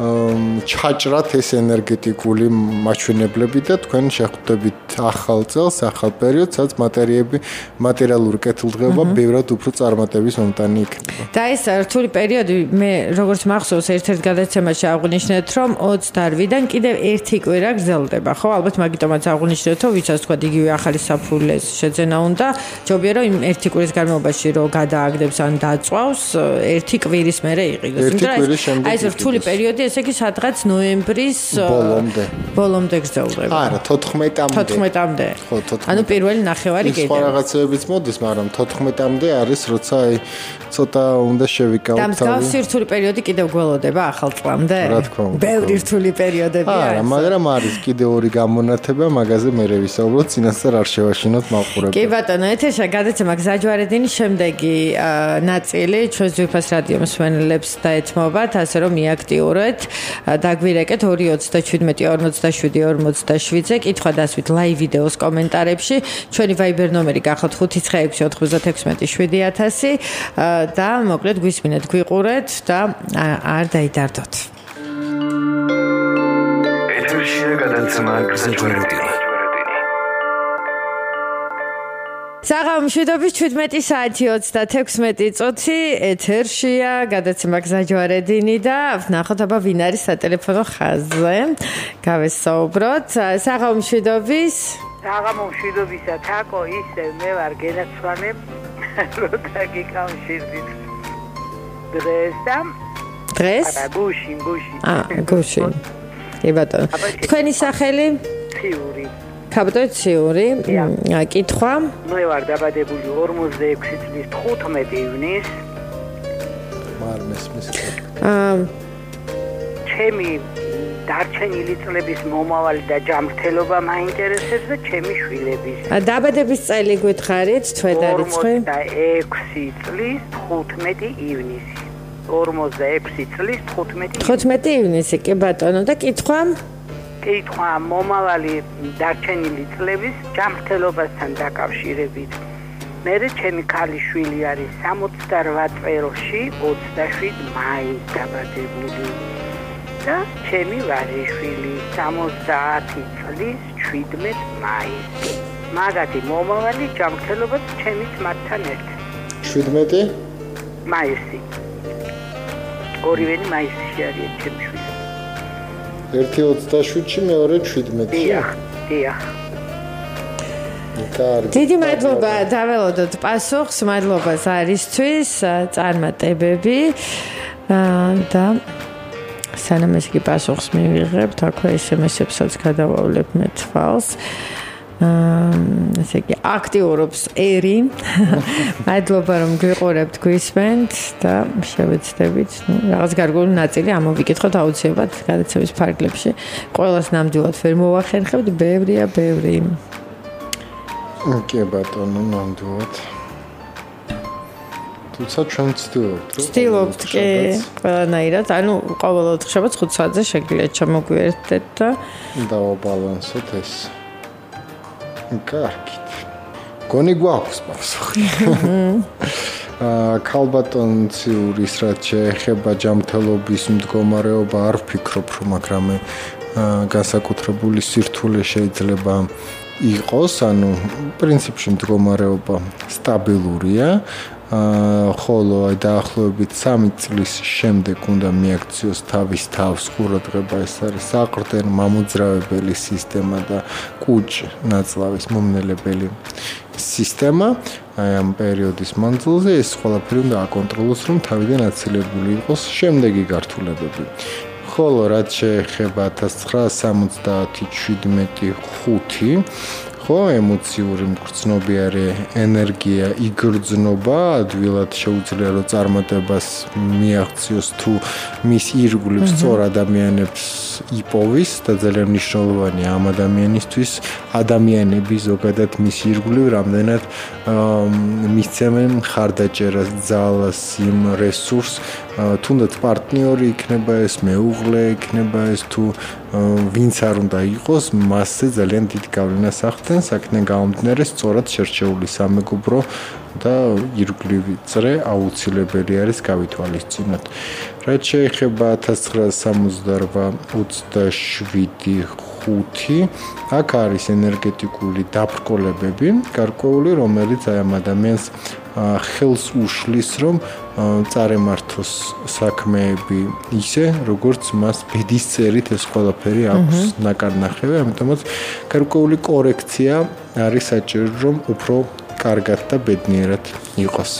C: ჩაჭრათ ეს ენერგეტიკული მაჩვენებლები და თქვენ შეხვდებით ახალ წელს, ახალ პერიოდს, სადაც მატერიები, მატერიალური კეთილდღეობა ბევრად უფრო წარმატების მომტანი იქნება.
B: და ეს რთული პერიოდი, მე როგორც მახსოვს, ერთ-ერთ გადაცემაში აღვნიშნეთ, რომ ოცდაოთხიდან კიდევ ერთი კვირა გრძელდება, ხო? ალბათ მაგიტომაც აღვნიშნეთ, რომ ვისაც თქვა იგივე ახალი საფულეს შეძენა უნდა, ჯობია რომ იმ ერთი კვირის განმავლობაში რომ გადააგდებს ან დაწვავს, ერთი კვირის მერე იყიდოს.
C: ერთი კვირის შემდეგ.
B: აი ეს რთული პერიოდი, ესე იგი სადღაც ნოემბრის
C: ბოლომდე.
B: ბოლომდე გრძელდება.
C: არა, თოთხმეტამდე.
B: თოთხმეტამდე.
C: ხო, თოთხმეტ.
B: ანუ პირველი ნახევარი კიდევ.
C: სხვა რაღაცებიც მოდის, მაგრამ თოთხმეტამდე არის, როცა აი ცოტა უნდა შევიკავოთ.
B: და მსგავსი რთული პერიოდი კიდევ გველოდება ახალ წლამდე?
C: რა თქმა უნდა.
B: ბევრი რთული პერიოდები არის.
C: არა, მაგრამ არის კიდევ ორი გამონათება, მაგაზე მერე ვისაუბროთ, წინასწარ არ შევაშინოთ მაყურებელს.
B: კი ბატონო, ეთერში გადაცემა გზაჯვარედინის შემდეგი ნაწილი ჩვენს ძვირფას რადიო მსმენელებს დაეთმობათ, ასე რომ მიაქტიურეთ, დაგვირეკეთ ორი ოცდაშვიდმეტი ორმოცდაშვიდი ორმოცდაშვიდზე, კითხვა დასვით ლაივ ვიდეოს კომენტარებში, ჩვენი Viber ნომერი გახოთ ხუთი ცხრა ექვსი ოთხმოცდათექვსმეტი შვიდი ათასი და მოკლედ გვისმინეთ, გვიყურეთ და არ დაიდარდოთ.
A: ეთერში გადაცემა გზაჯვარედინი.
B: საღამო მშვიდობის ჩვიდმეტი საათი ოცდათექვსმეტი წუთი ეთერშია გადაცემა გზაჯვარედინი და ვნახოთ აბა ვინ არის სატელეფონო ხაზზე. გავესაუბროთ. საღამო მშვიდობის.
D: საღამო მშვიდობისა თაკო ისე მე ვარ გენაცვალებ რო დაგიკავშირდით დღეს და
B: დღეს?
D: არა გუში გუში.
B: აა გუში. კი ბატონო. თქვენი სახელი?
D: ციური.
B: კაბტოციური. კითხვა?
D: მე ვარ დაბადებული ორმოცდაექვსი წლის თხუთმეტი ივნისს.
C: მარ მესმის.
B: აა
D: ჩემი დარჩენილი წლების მომავალი და ჯანმრთელობა მაინტერესებს და ჩემი შვილების.
B: დაბადების წელი გითხარით, თვედარიცხვი?
D: ორმოცდაექვსი წლის თხუთმეტი ივნისი. ორმოცდაექვსი წლის თხუთმეტი.
B: თხუთმეტი ივნისი, კი ბატონო და კითხვა?
D: კითხვა მომავალი დარჩენილი წლების ჯანმრთელობასთან დაკავშირებით. მე ჩემი ქალიშვილი არის სამოცდარვა წელში ოცდაშვიდ მაისს დაბადებული და ჩემი ვაჟიშვილი სამოცდაათი წლის შვიდმეტ მაისს. მაგათი მომავალი ჯანმრთელობა ჩემი ძმასთან ერთად.
C: შვიდმეტი
D: მაისი. ორივენი მაისში არის ჩემი შვილი.
C: ერთი ოცდაშვიდში, მეორე შვიდმეტში.
D: დიახ, დიახ.
B: დიდი მადლობა დაველოდოთ პასუხს, მადლობა ზარისთვის, წარმატებები და სანამ ეს კი პასუხს მივიღებთ, აქვე ეს ემ ესებსაც გადავავლებ მე თვალს. ესე იგი აქტიურობს ერი. მადლობა რომ გვიყურებთ, გვისმენთ და შევეცდებით, ну, რაღაც გარკვეული ნაწილი ამოვიკითხოთ აუცილებლად გადაცემის ფარგლებში. ყველას ნამდვილად ვერ მოვახერხებთ, ბევრია, ბევრი.
C: კი ბატონო, ნამდვილად. თუმცა ჩვენ ვცდილობთ, რომ
B: ვცდილობთ კი, ყველანაირად, ანუ ყოველ ოთხშაბათს ხუთ საათზე შეგვიძლია ჩამოგვიერთდეთ და
C: დავაბალანსოთ ეს. კარგით. გონი გვაქვს პასუხი. აა ქალბატონციურის რაც შეეხება ჯანმრთელობის მდგომარეობა არ ვფიქრობ, რომ აქ რამე განსაკუთრებული სირთულე შეიძლება იყოს, ანუ პრინციპში მდგომარეობა სტაბილურია. აა ხოლო დაახლოებით სამი წლის შემდეგ უნდა მიაქციოს თავის თავს ყურადღება, ეს არის საყრდენ მამოძრავებელი სისტემა და კუჭ ნაწლავის მომნელებელი სისტემა. აი ამ პერიოდის მანძილზე ეს ყველაფერი უნდა აკონტროლოს, რომ თავიდან აცილებული იყოს შემდეგი გართულებები. ხოლო რაც შეეხება ათას ცხრაას სამოცდაათი შვიდმეტი ხუთი ხო ემოციური მგრძნობიარე ენერგია იგრძნობა, ადვილად შეუძლია რომ წარმატებას მიაღწიოს თუ მის ირგვლივ სწორ ადამიანებს იპოვის და ძალიან მნიშვნელოვანია ამ ადამიანისთვის ადამიანები ზოგადად მის ირგვლივ რამდენად მისცემენ მხარდაჭერას, ძალას, იმ რესურსს, თუნდაც პარტნიორი იქნება ეს, მეუღლე იქნება ეს თუ ვინც არ უნდა იყოს, მასზე ძალიან დიდ გავლენას ახდენს, აქედან გამომდინარე სწორად შერჩეული სამეგობრო და ირგვლივი წრე აუცილებელი არის გავითვალისწინოთ. რაც შეეხება ათას ცხრაას სამოცდაორბა ოცდაშვიდი ხუთი, აქ არის ენერგეტიკული დაბრკოლებები, გარკვეული, რომელიც აი ამ ადამიანს ხელს უშლის, რომ წარემართოს საქმეები ისე, როგორც მას ბედისწერით ეს ყველაფერი აქვს ნაკარნახევი, ამიტომაც გარკვეული კორექცია არის საჭირო, რომ უფრო კარგად და ბედნიერად იყოს.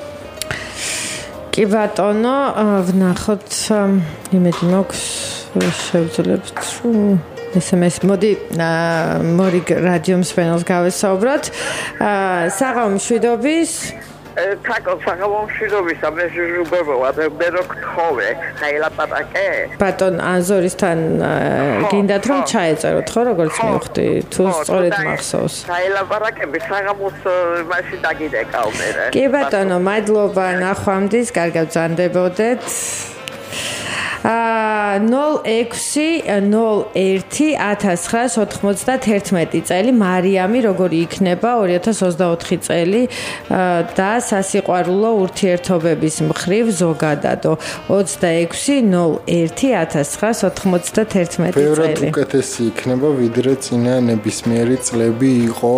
B: კი ბატონო, ვნახოთ იმედი მაქვს შევძლებთ ესემეს მოდი მორიგ რადიო მსმენელს გავესაუბროთ. საღამო მშვიდობის
E: თაკო საღამო მშვიდობის ამეჟურებოა და მე რო გთხოვე დაილაპარაკე
B: ბატონ აზორისთან გინდათ რომ ჩაეწეროთ ხო როგორც მივხვდი თუ სწორედ მახსოვს
E: დაილაპარაკები საღამოს მასში დაგიდეკავ მე
B: კი ბატონო მადლობა ნახვამდის კარგად ბრძანდებოდეთ ნოლ ექვსი ნოლ ერთი ათას ცხრაას ოთხმოცდათერთმეტი წელი მარიამი როგორი იქნება ორი ათას ოცდაოთხი წელი და სასიყვარულო ურთიერთობების მხრივ ზოგადადო ოცდაექვსი ნოლ ერთი ათას ცხრაას ოთხმოცდათერთმეტი წელი.
C: ბევრად უკეთესი იქნება ვიდრე წინა ნებისმიერი წლები იყო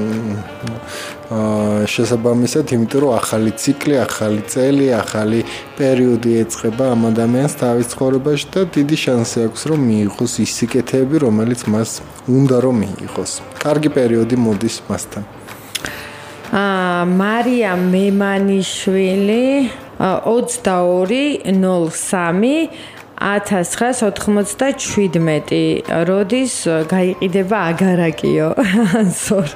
C: შესაბამისად, იმიტომ რომ ახალი ციკლი, ახალი წელი, ახალი პერიოდი ეწყება ამ ადამიანს თავის ცხოვრებაში და დიდი შანსი აქვს რომ მიიღოს ის სიკეთეები, რომელიც მას უნდა რომ მიიღოს. კარგი პერიოდი მოდის მასთან.
B: აა მარია მემანიშვილი ოცდაორი ნოლ სამი ათას ცხრაას ოთხმოცდაშვიდმეტი როდის გაიყიდება აგარაკიო ანსორ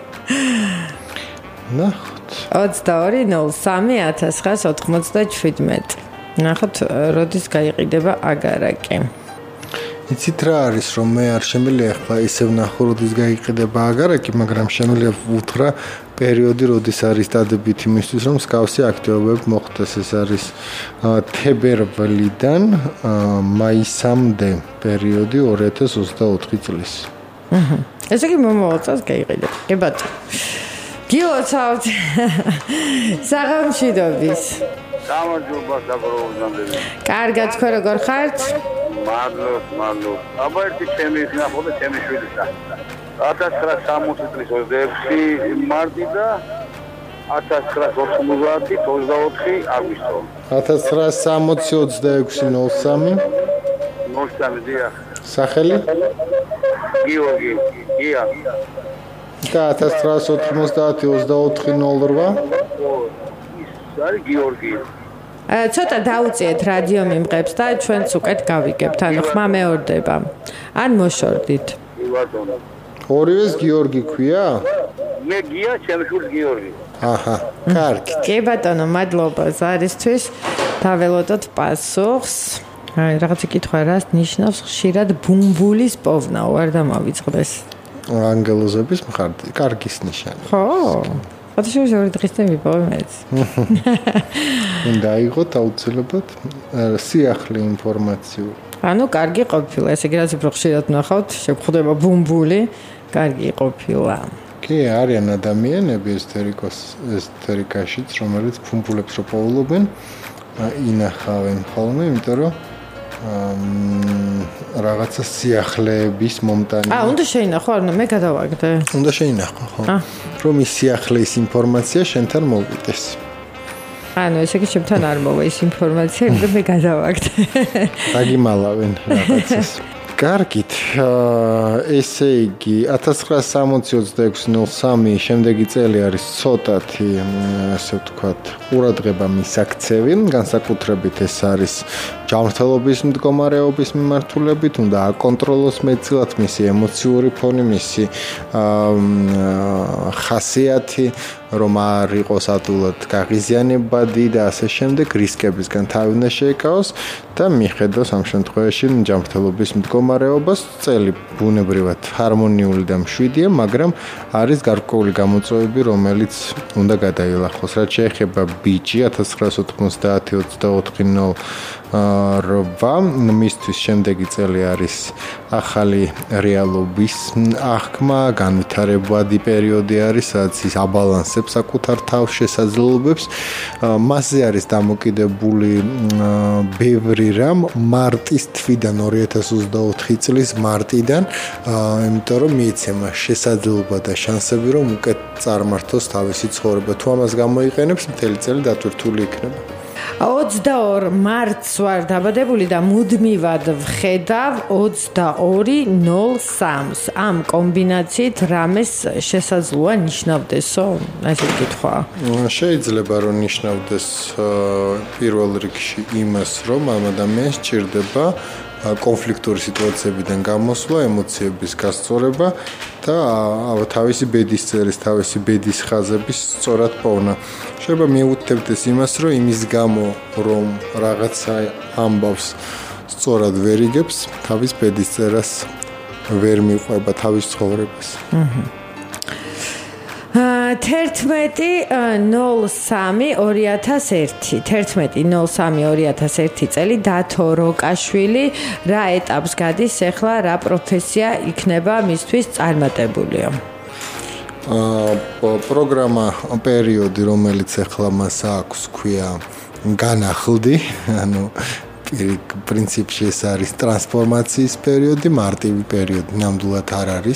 C: ნახოთ
B: ოცდაორი ნოლ სამი ათას ცხრაას ოთხმოცდაშვიდმეტი ნახოთ როდის გაიყიდება აგარაკი
C: იცით რა არის რომ მე არ შემიძლია ახლა ისევ ნახო როდის გაიყიდება აგარაკი მაგრამ შემიძლია უთხრა პერიოდი როდის არის დადებით იმისთვის რომ მსგავსი აქტივობები მოხდეს ეს არის თებერვლიდან მაისამდე პერიოდი ორი ათას ოცდაოთხი წლის
B: აჰა ესე იგი მომავალ წელს გაიყიდება კი ბატონო გილოცავთ საღამო მშვიდობის
E: გამარჯობა დაგროვებამდე
B: კარგად თქვენ როგორ ხართ
E: მადლობ მადლობ აბა ერთი ჩემი ნახო და ჩემი შვილია ათას ცხრაას სამოცი წლის ოცდაექვსი მარტი და ათას ცხრაას ოცდაოთხი ოცდაოთხი აგვისტო
C: ათას ცხრაას სამოცი ოცდაექვსი ნოლ სამი
E: ნოლ სამი დიახ
C: სახელი
E: გიორგი გია
C: და ათას ცხრაას ოთხმოცდაათი ოცდაოთხი ნოლ რვა
E: არის გიორგი
B: ცოტა დაუწიეთ რადიო მიმღებს და ჩვენც უკეთ გავიგებთ ანუ ხმა მეორდება ან მოშორდით
E: ბატონო
C: ორივეს გიორგი ქვია
E: მე გია ჩემშულ გიორგი
C: აჰა კარგი
B: კი ბატონო მადლობა ზარისთვის დაველოდოთ პასუხს აი რაღაცა კითხვა რას ნიშნავს ხშირად ბუმბულის პოვნა ვარ და მავიწყდეს
C: ანგელოზების მხარდი, კარგის ნიშანი.
B: ხო. ხოთშორის ორი დღის წინ ვიპოვე მეც.
C: უნდა აიღოთ აუცილებლად სიახლე ინფორმაციული.
B: ანუ კარგი ყოფილა, ესე იგი რაც უფრო ხშირად ნახავთ, შეგხვდება ბუმბული, კარგი ყოფილა.
C: კი, არიან ადამიანები ესთერიკოს ესთერიკაშიც, რომელიც ბუმბულებს რო პოულობენ, ინახავენ ხოლმე, იმიტომ რომ რაღაცა სიახლეების მომტანი.
B: აა, უნდა შეინახო, არა, მე გადავაგდე.
C: უნდა შეინახო, ხო. რომ ის სიახლეის ინფორმაცია შენთან მოვიდეს.
B: ანუ ესე იგი შენთან არ მოვა ის ინფორმაცია, იმიტომ მე გადავაგდე.
C: დაგიმალავენ რაღაცას. კარგით, ესე იგი ათას ცხრაასი სამოცი ოცდაექვსი ნულ სამი შემდეგი წელი არის ცოტათი, ასე ვთქვათ, ყურადღება მისაქცევი, განსაკუთრებით ეს არის ჯანმრთელობის მდგომარეობის მიმართულებით, უნდა აკონტროლოს მეტწილად მისი ემოციური ფონი, მისი ხასიათი, რომ არ იყოს ადვილად გაღიზიანებადი და ასე შემდეგ, რისკებისგან თავი უნდა შეეკავოს და მიხედოს ამ შემთხვევაში ჯანმრთელობის მდგომარეობას. წელი ბუნებრივად ჰარმონიული და მშვიდია, მაგრამ არის გარკვეული გამოწვევები, რომელიც უნდა გადაილახოს. რაც შეეხება ბიჭი ათას ცხრაასი ოთხმოცდაათი ოცდაოთხი ნულ რვა, მისთვის შემდეგი წელი არის ახალი რეალობის აღქმა, განვითარებადი პერიოდი არის, სადაც ის აბალანსებს საკუთარ თავს შესაძლებლობებს. მასზე არის დამოკიდებული ბევრი რამ მარტის თვიდან ორი ათას ოცდაოთხი წლის მარტიდან, იმიტომ რომ მიეცემა შესაძლებლობა და შანსები, რომ უკეთ წარმართოს თავისი ცხოვრება. თუ ამას გამოიყენებს, მთელი წელი დატვირთული იქნება.
B: ოცდაორი მარტს ვარ დაბადებული და მუდმივად ვხედავ ოცდაორი ნულ სამს. ამ კომბინაციით რამეს შესაძლოა ნიშნავდესო? ასე ვკითხვა.
C: შეიძლება რომ ნიშნავდეს პირველ რიგში იმას, რომ ამ ადამიანს სჭირდება კონფლიქტური სიტუაციებიდან გამოსვლა, ემოციების გასწორება და თავისი ბედის წერის, თავისი ბედის ხაზების სწორად პოვნა. შეიძლება მიუთითებდეს იმას, რომ იმის გამო, რომ რაღაცა ამბავს სწორად ვერ იგებს, თავის ბედის წერას ვერ მიყვება თავის ცხოვრებას.
B: აჰა. თერთმეტი ნულ სამი ორი ათას ერთი თერთმეტი ნულ სამი ორი ათას ერთი წელი დათო როკაშვილი რა ეტაპს გადის ახლა, რა პროფესია იქნება მისთვის წარმატებულია?
C: პროგრამა პერიოდი, რომელიც ახლა მას აქვს, ქვია განახლდი, ანუ პრინციპში ეს არის ტრანსფორმაციის პერიოდი, მარტივი პერიოდი ნამდვილად არ არის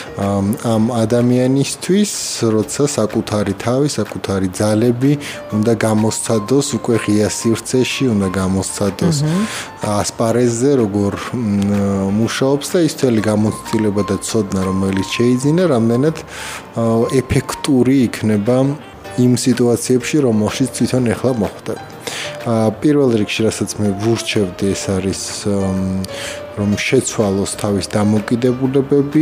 C: ამ ადამიანისთვის, როცა საკუთარი თავი, საკუთარი ძალები უნდა გამოსცადოს უკვე ღია სივრცეში, უნდა გამოსცადოს ასპარეზზე, როგორ მუშაობს და ის თელი გამოცდილება და ცოდნა, რომელიც შეიძინა, რამდენად ეფექტური იქნება იმ სიტუაციებში, რომელშიც თვითონ ახლა მოხვდება. პირველ რიგში, რასაც მე ვურჩევდი, ეს არის რომ შეცვალოს თავის დამოკიდებულებები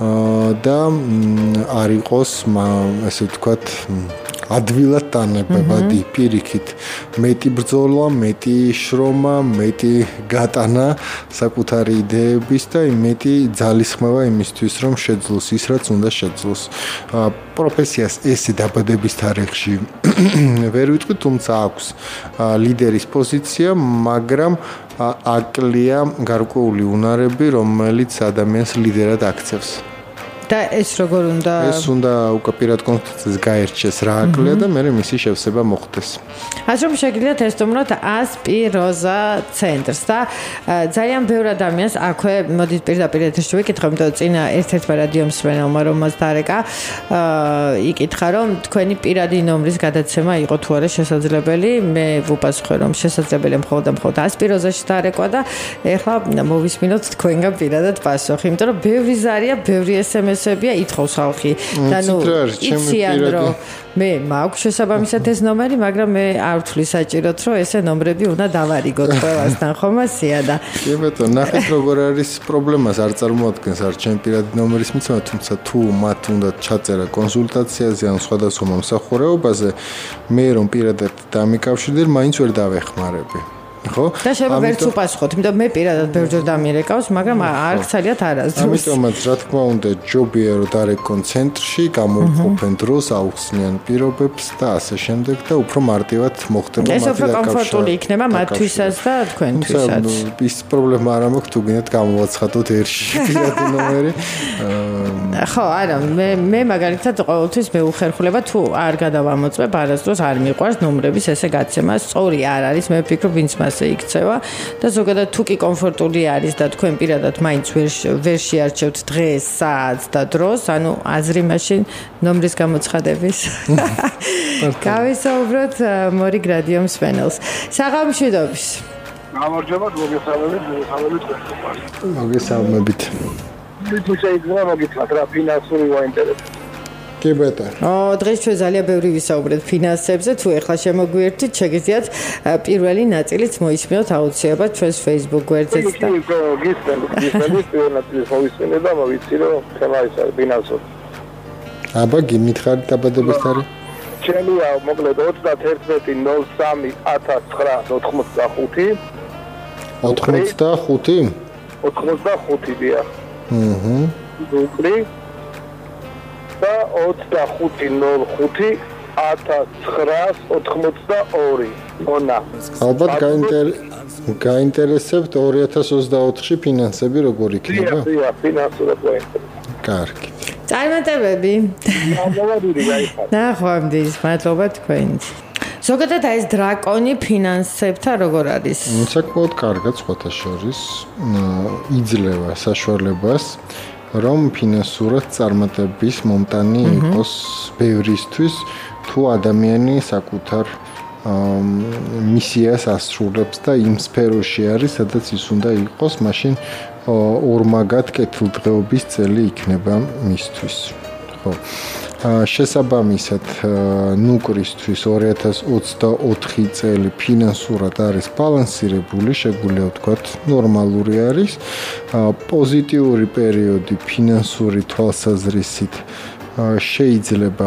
C: და არ იყოს, ასე ვთქვათ, ადვილად დანებებადი, პირიქით მეტი ბრძოლა, მეტი შრომა, მეტი გატანა საკუთარი იდეების და მეტი ძალისხმევა იმისთვის, რომ შეძლოს ის, რაც უნდა შეძლოს. პროფესიას ესე დაბადების თარიღში ვერ ვიტყვი, თუმცა აქვს ლიდერის პოზიცია, მაგრამ აკლია გარკვეული უნარები, რომელიც ადამიანს ლიდერად აქცევს.
B: და ეს როგორ უნდა
C: ეს უნდა უკვე პირად კონსტიტუციას გაერჩეს რა აკლია და მე მისი შევსება მოხდეს.
B: ასე რომ შეგიძლიათ ესტუმროთ ასპიროზა ცენტრს და ძალიან ბევრ ადამიანს აქვე მოდით პირდაპირ ეთერში ვიკითხო, იმიტომ რომ წინა ერთ-ერთმა რადიო მსმენელმა რომ მას დარეკა, იკითხა რომ თქვენი პირადი ნომრის გადაცემა იყო თუ არა შესაძლებელი. მე ვუპასუხე რომ შესაძლებელია მხოლოდ და მხოლოდ ასპიროზაში დარეკვა და ეხლა მოვისმინოთ თქვენგან პირადად პასუხი, იმიტომ რომ ბევრი ზარია, ბევრი ეს em es-ებია ითხოვს ხალხი და ნუ იციან რომ მე მაქვს შესაბამისად ეს ნომერი, მაგრამ მე არ ვთვლი საჭიროდ რომ ესე ნომრები უნდა დავარიგოთ ყველასთან, ხომ ასეა და
C: კი ბატონო, ნახეთ როგორ არის პრობლემას არ წარმოადგენს არ ჩემ პირადი ნომერის მიცემა, თუმცა თუ მათ უნდა ჩაწერა კონსულტაციაზე ან სხვადასხვა მომსახურებაზე, მე რომ პირადად დამიკავშირდე, მაინც ვერ დავეხმარები. ხო?
B: და შეიძლება ვერც უპასუხოთ, იმიტომ მე პირადად ბევრჯერ დამირეკავს, მაგრამ არ გცალიათ არასდროს.
C: ამიტომაც რა თქმა უნდა ჯობია რომ დარეკონ ცენტრში, გამოიყოფენ დროს, აუხსნიან პირობებს და ასე შემდეგ და უფრო მარტივად მოხდება
B: მათი დაკავშირება. ეს უფრო კომფორტული იქნება მათთვისაც და თქვენთვისაც.
C: ის პრობლემა არ მაქვს თუ გინდათ გამოვაცხადოთ ერში პირადი ნომერი.
B: ხო, არა, მე მე მაგალითად ყოველთვის მეუხერხულება თუ არ გადავამოწმებ, არასდროს არ მიყვარს ნომრების ესე გაცემა, სწორი არ არის, მე ვფიქრობ ვინც მასე იქცევა და ზოგადად თუ კი კომფორტული არის და თქვენ პირადად მაინც ვერ ვერ შეარჩევთ დღეს, საათს და დროს, ანუ აზრი მაშინ ნომრის გამოცხადების. გავისაუბროთ მორი გრადიო მსმენელს. საღამოშვიდობის.
E: გამარჯობა, მოგესალმებით, მოგესალმებით.
C: მოგესალმებით.
E: თუ შეიძლება მოგითხრათ რა ფინანსური ვაინტერესებს.
C: კი ბატონო.
B: ო, დღეს ჩვენ ძალიან ბევრი ვისაუბრეთ ფინანსებზე, თუ ეხლა შემოგვიერთით, შეგიძლიათ პირველი ნაწილიც მოისმინოთ აუცილებლად ჩვენს Facebook გვერდზეც და
E: კი, გისმენთ, გისმენთ, პირველ ნაწილს მოვისმენთ და მოვიცი რომ თემა ის არის ფინანსური.
C: აბა, გიმითხარით დაბადების თარიღი?
E: ჩემია, მოკლედ ოცდაერთი ნოლ სამი ათას ცხრაას ოცდახუთი.
C: ოცდახუთი?
E: ოცდახუთი დია.
C: აჰა.
E: დუპლი და ოცდახუთი ნოლ ხუთი ათას ცხრაას ოცდაოთხი. ონა.
C: ალბათ გაინტერესებთ ორი ათას ოცდაოთხში ფინანსები როგორ იქნება?
E: დია, დია, ფინანსურად ვაინტერესებს.
C: კარგი.
B: წარმატებები. ნახვამდის, მადლობა თქვენს. ზოგადად ეს დრაკონი ფინანსებთან როგორ არის?
C: საკმაოდ კარგად სხვათა შორის იძლევა საშუალებას რომ ფინანსურად წარმატების მომტანი იყოს ბევრისთვის თუ ადამიანი საკუთარ მისიას ასრულებს და იმ სფეროში არის, სადაც ის უნდა იყოს, მაშინ ორმაგად კეთილდღეობის წელი იქნება მისთვის. ხო. შესაბამისად, ნუკრისთვის ორი ათას ოცდაოთხი წელი ფინანსურად არის ბალანსირებული, შეგვიძლია ვთქვათ, ნორმალური არის. პოზიტიური პერიოდი ფინანსური თვალსაზრისით შეიძლება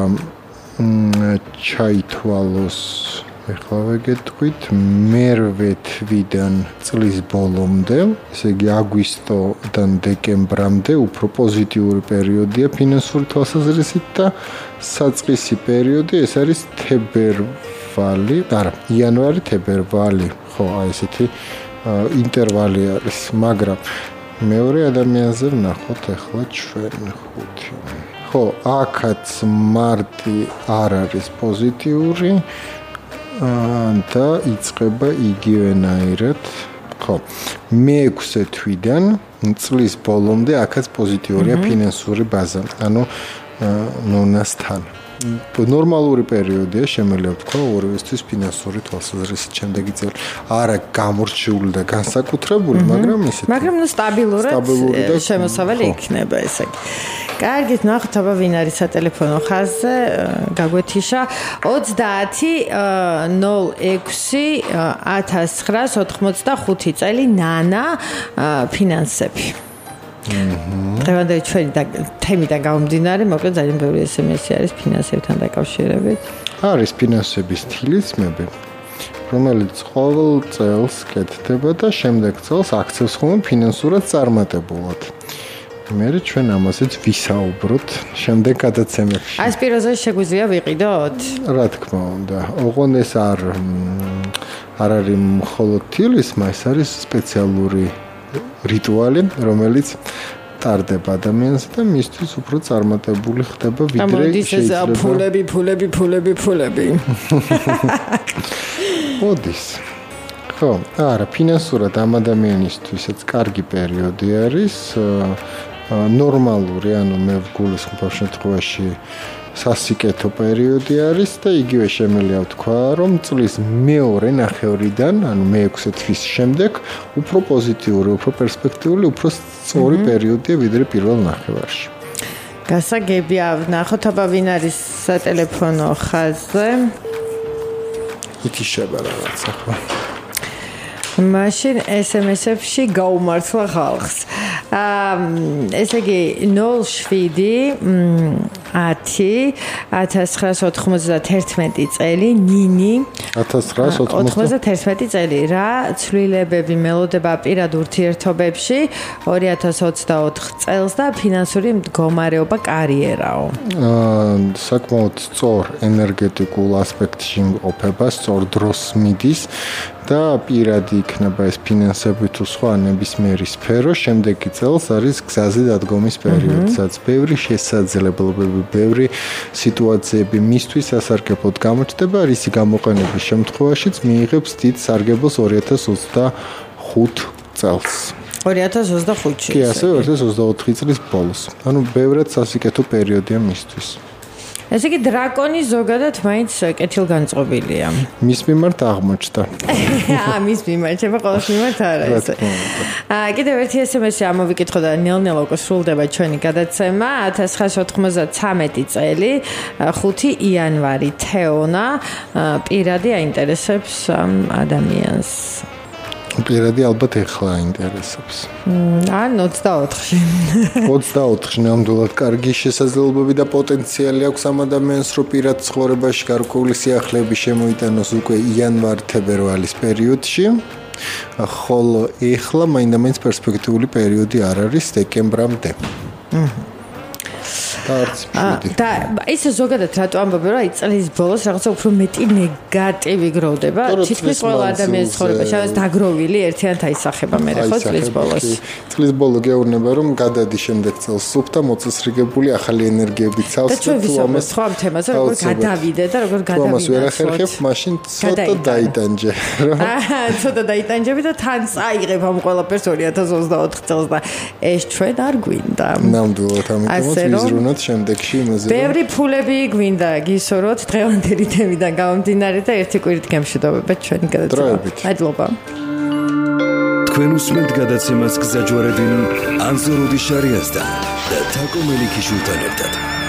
C: ჩაითვალოს ეხლა ვეგეთქვით მერვე თვიდან წლის ბოლომდე, ესე იგი აგვისტოდან დეკემბრამდე უფრო პოზიტიური პერიოდია ფინანსური თვალსაზრისით და საწყისი პერიოდი ეს არის თებერვალი, არა, იანვარი, თებერვალი, ხო, აი ესეთი ინტერვალი არის, მაგრამ მეორე ადამიანზე ვნახოთ ეხლა ჩვენ ხუთი. ხო, აქაც მარტი არ არის პოზიტიური და იწყება იგივენაირად. ხო. მეექვსე თვიდან წლის ბოლომდე აქაც პოზიტიურია ფინანსური ბაზა. ანუ ნონასთან. ნორმალური პერიოდია, შემიძლია ვთქვა, ორივესთვის ფინანსური თვალსაზრისით შემდეგი წელი. არა გამორჩეული და განსაკუთრებული, მაგრამ ისეთი.
B: მაგრამ ნუ სტაბილურად შემოსავალი იქნება ესე იგი. კარგით, ნახოთ აბა ვინ არის სატელეფონო ხაზზე, გაგვეთიშა ოცდაათი ნოლ ექვსი ათას ცხრაას ოცდახუთი წელი ნანა ფინანსები. დღევანდელი ჩვენი თემიდან გამომდინარე, მოკლედ ძალიან ბევრი ეს ემ ესი არის ფინანსებთან დაკავშირებით.
C: არის ფინანსების თილისმები, რომელიც ყოველ წელს კეთდება და შემდეგ წელს აქცევს ხოლმე ფინანსურად წარმატებულად. მე ჩვენ ამასაც ვისაუბროთ შემდეგ გადაცემებში.
B: ეს პიროზაში შეგვიძლია ვიყიდოთ?
C: რა თქმა უნდა. ოღონდ ეს არ არ არის მხოლოდ თილისმა, ეს არის სპეციალური რიტუალი, რომელიც ტარდება ადამიანს და მისთვის უფრო წარმატებული ხდება ვიდრე
B: შეიძლება. ფულები, ფულები, ფულები, ფულები.
C: მოდის. ხო, არა, ფინანსურად ამ ადამიანისთვისაც კარგი პერიოდი არის, ნორმალური, ანუ მე ვგულისხმობ შემთხვევაში სასიკეთო პერიოდი არის და იგივე შემიძლია ვთქვა, რომ წლის მეორე ნახევრიდან, ანუ მეექვსე თვის შემდეგ, უფრო პოზიტიური, უფრო პერსპექტიული, უფრო სწორი პერიოდია ვიდრე პირველ ნახევარში.
B: გასაგებია, ნახოთ აბა ვინ არის სატელეფონო ხაზზე.
C: ითიშება რაღაცა ხო.
B: მაშინ ეს ემ ეს-ებში გაუმართლა ხალხს. აა ესე იგი ნულ შვიდი ათი ათას ცხრაას ოთხმოცდათერთმეტი წელი ნინი
C: ათას ცხრაას
B: ოთხმოცდათერთმეტი წელი რა ცვლილებები მელოდება პირად ურთიერთობებში ორი ათას ოცდაოთხ წელს და ფინანსური მდგომარეობა კარიერაო.
C: აა საკმაოდ სწორ ენერგეტიკულ ასპექტში იმყოფება, სწორ დროს მიდის და პირადი იქნება ეს ფინანსები თუ სხვა ნებისმიერი სფერო, შემდეგი წელს არის გზაზე დადგომის პერიოდი, სადაც ბევრი შესაძლებლობები, ბევრი სიტუაციები მისთვის სასარგებლოდ გამოჩნდება, რისი გამოყენების შემთხვევაშიც მიიღებს დიდ სარგებელს ორი ათას ოცდახუთ წელს.
B: ორი ათას ოცდახუთში.
C: კი, ასე ორი ათას ოცდაოთხი წლის ბოლოს. ანუ ბევრად სასიკეთო პერიოდია მისთვის.
B: ესე იგი დრაკონი ზოგადად მაინც კეთილგანწყობილია.
C: მის მიმართ აღმოჩნდა.
B: აა მის მიმართ, შეფა ყოველს მიმართ არა ესე. აა კიდევ ერთი ეს ემ ეს-ი ამოვიკითხო და ნელ-ნელა უკვე სრულდება ჩვენი გადაცემა. ათას ცხრაას ოთხმოცდათრამეტი წელი, ხუთი იანვარი, თეონა, პირადი აინტერესებს ამ ადამიანს.
C: პირადი ალბათ ეხლა აინტერესებს.
B: ან ოცდაოთხში.
C: ოცდაოთხში ნამდვილად კარგი შესაძლებლობები და პოტენციალი აქვს ამ ადამიანს, რომ პირად ცხოვრებაში გარკვეული სიახლეები შემოიტანოს უკვე იანვარ-თებერვალის პერიოდში. ხოლო ეხლა მაინდა-მაინც პერსპექტიული პერიოდი არ არის დეკემბრამდე.
B: და ისე ზოგადად რატო ამბობენ რომ აი წლის ბოლოს რაღაცა უფრო მეტი ნეგატივი გროვდება თითქმის ყველა ადამიანის ცხოვრებაში არის დაგროვილი ერთიანად აისახება მე ხო წლის ბოლოს
C: წლის ბოლო გეუბნება რომ გადადი შემდეგ წელს სუფ და მოწესრიგებული ახალი ენერგიები ცავს
B: და ჩვენ ვისაუბრებთ სხვა თემაზე როგორ გადავიდე და როგორ გადავიდე
C: თომას ვერ ახერხებ მაშინ ცოტა დაიტანჯე
B: აა ცოტა დაიტანჯები და თან წაიღებ ამ ყველაფერს ორი ათას ოცდაოთხ წელს და ეს ჩვენ არ გვინდა
C: ნამდვილად ამიტომაც ვიზრუნოთ შემდეგში იმაზე
B: ბევრი ფულები გვინდა გისურვოთ დღევანდელი თემიდან გამომდინარე და ერთი კვირით გემშვიდობებთ ჩვენი გადაცემა. მადლობა.
A: თქვენ უსმენთ გადაცემას გზაჯვარედინი ანზოროდი შარიასთან და თაკო მელიქიშვილთან ერთად.